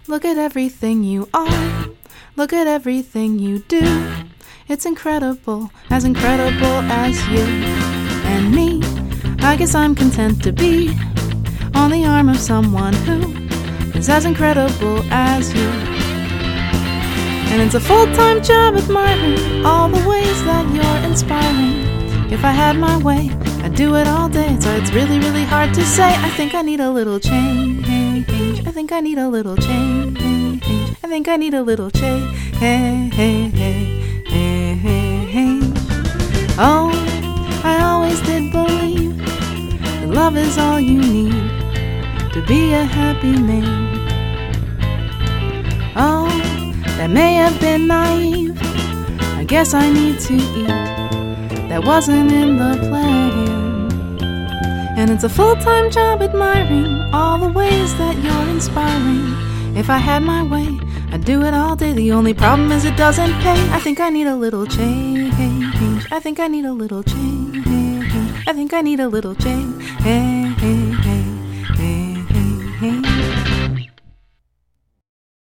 Look at everything you are. Look at everything you do. It's incredible as you and me. I guess I'm content to be on the arm of someone who is as incredible as you. And it's a full-time job admiring all the ways that you're inspiring. If I had my way, I'd do it all day. So it's really, really hard to say. I think I need a little change. I think I need a little change. I think I need a little change. Oh, I always did believe that love is all you need to be a happy man. Oh, that may have been naive. I guess I need to eat. That wasn't in the plan. And it's a full-time job admiring all the ways that you're inspiring. If I had my way, I'd do it all day. The only problem is it doesn't pay. I think I need a little change. I think I need a little change. I think I need a little change.